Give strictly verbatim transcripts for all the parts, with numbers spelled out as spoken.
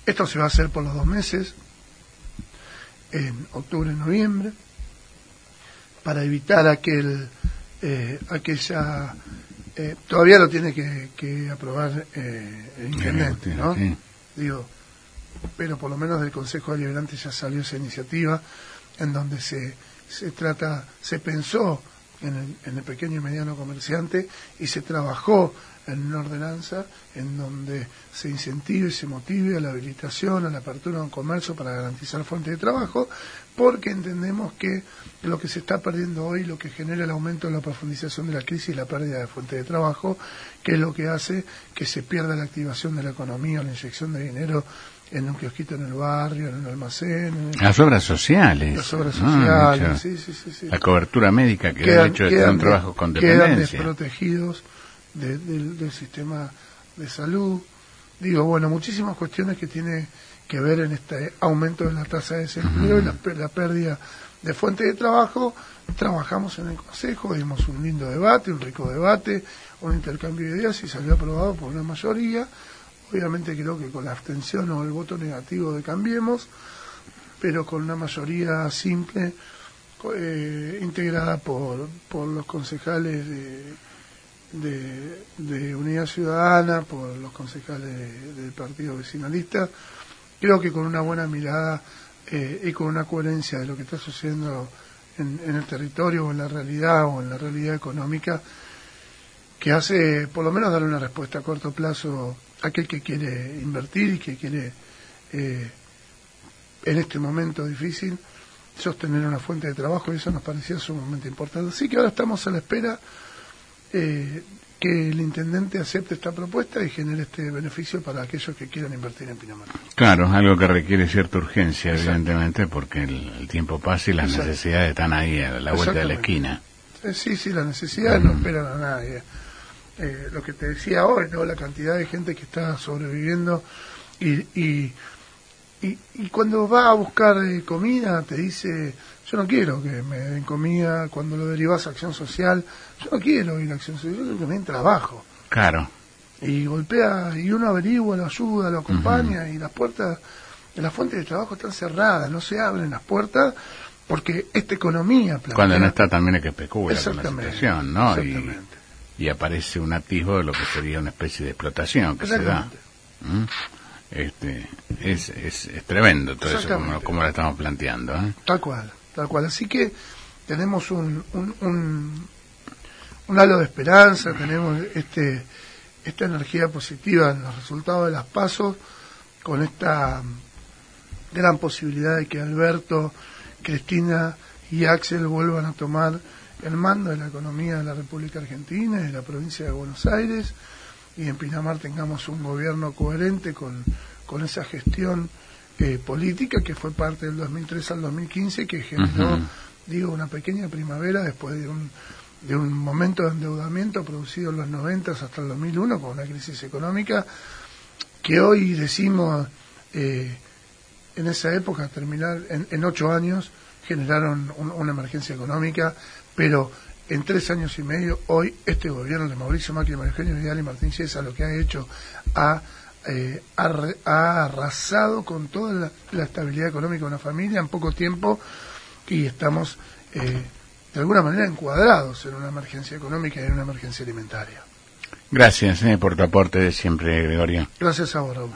Esto se va a hacer por los dos meses, en octubre y noviembre, para evitar aquel eh, aquella... Eh, todavía lo tiene que, que aprobar eh, el intendente, ¿no? Sí. Digo, pero por lo menos del Consejo Deliberante ya salió esa iniciativa en donde se, se trata, se pensó en el, en el pequeño y mediano comerciante y se trabajó en una ordenanza en donde se incentive y se motive a la habilitación, a la apertura de un comercio para garantizar fuentes de trabajo, porque entendemos que lo que se está perdiendo hoy, lo que genera el aumento de la profundización de la crisis, es la pérdida de fuentes de trabajo, que es lo que hace que se pierda la activación de la economía, la inyección de dinero en un kiosquito en el barrio, en un almacén. En el... Las obras sociales. Las obras sociales, no, sí, sí, sí, sí. La cobertura médica, que quedan, el hecho de tener un trabajo con dependencia. Quedan desprotegidos de, de, del sistema de salud. Digo, bueno, muchísimas cuestiones que tiene que ver en este aumento de la tasa de desempleo uh-huh. y la, la pérdida de fuentes de trabajo. Trabajamos en el Consejo, dimos un lindo debate, un rico debate, un intercambio de ideas y salió aprobado por una mayoría. Obviamente creo que con la abstención o el voto negativo de Cambiemos, pero con una mayoría simple, eh, integrada por, por los concejales de, de, de Unidad Ciudadana, por los concejales de, del Partido Vecinalista, creo que con una buena mirada eh, y con una coherencia de lo que está sucediendo en, en el territorio o en la realidad o en la realidad económica, que hace por lo menos dar una respuesta a corto plazo a aquel que quiere invertir y que quiere eh, en este momento difícil sostener una fuente de trabajo, y eso nos parecía sumamente importante. Así que ahora estamos a la espera eh, que el intendente acepte esta propuesta y genere este beneficio para aquellos que quieran invertir en Pinamar. Claro, algo que requiere cierta urgencia, evidentemente, porque el, el tiempo pasa y las Exacto. necesidades están ahí a la vuelta de la esquina. Sí, sí, las necesidades no esperan a nadie. Eh, lo que te decía hoy, ¿no? La cantidad de gente que está sobreviviendo y y, y, y cuando va a buscar eh, comida te dice, yo no quiero que me den comida. Cuando lo derivas a acción social, yo no quiero ir a acción social, yo quiero que me den trabajo. Claro. Y golpea, y uno averigua, lo ayuda, lo acompaña, uh-huh. y las puertas de las fuentes de trabajo están cerradas, no se abren las puertas porque esta economía plantea... Cuando no está también el que especula con la situación, ¿no? Exactamente. Y, y aparece un atisbo de lo que sería una especie de explotación que se da. ¿Mm? Este, es, es, es tremendo todo eso como, como lo estamos planteando, ¿eh? Tal cual, tal cual. Así que tenemos un, un, un, un halo de esperanza, tenemos este esta energía positiva en los resultados de las PASO, con esta gran posibilidad de que Alberto, Cristina y Axel vuelvan a tomar el mando de la economía de la República Argentina y de la provincia de Buenos Aires, y en Pinamar tengamos un gobierno coherente con, con esa gestión eh, política que fue parte del dos mil tres al dos mil quince, que generó, uh-huh. digo, una pequeña primavera después de un de un momento de endeudamiento producido en los noventas hasta el dos mil uno, con una crisis económica que hoy decimos eh, en esa época terminar en, en ocho años generaron un, una emergencia económica, pero en tres años y medio hoy este gobierno de Mauricio Macri, María Eugenia Vidal y Martín Chiesa lo que ha hecho ha, eh, ha, ha arrasado con toda la, la estabilidad económica de una familia en poco tiempo, y estamos eh, de alguna manera encuadrados en una emergencia económica y en una emergencia alimentaria. Gracias eh, por tu aporte de siempre, Gregorio. Gracias a vos, Raúl.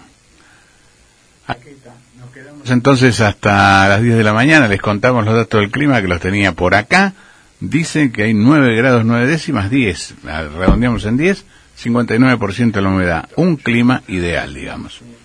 Aquí está. Nos quedamos entonces hasta las diez de la mañana. Les contamos los datos del clima, que los tenía por acá. Dicen que hay nueve grados nueve décimas, diez. Redondeamos en diez, cincuenta y nueve por ciento de la humedad. Un clima ideal, digamos.